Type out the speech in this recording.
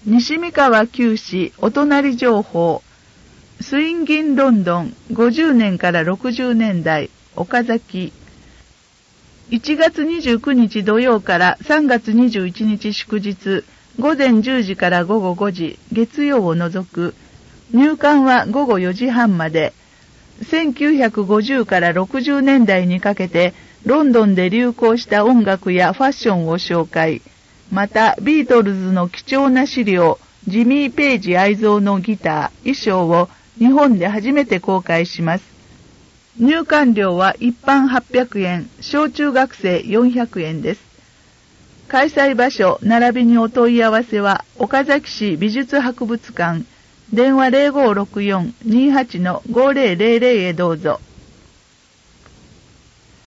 西三河旧市お隣情報。スインギンロンドン50年から60年代岡崎。1月29日土曜から3月21日祝日午前10時から午後5時月曜を除く。入館は午後4時半まで。1950から60年代にかけてロンドンで流行した音楽やファッションを紹介。またビートルズの貴重な資料、ジミー・ペイジ愛蔵のギター、衣装を日本で初めて公開します。入館料は一般800円、小中学生400円です。開催場所並びにお問い合わせは岡崎市美術博物館、電話0564-28-5000へどうぞ。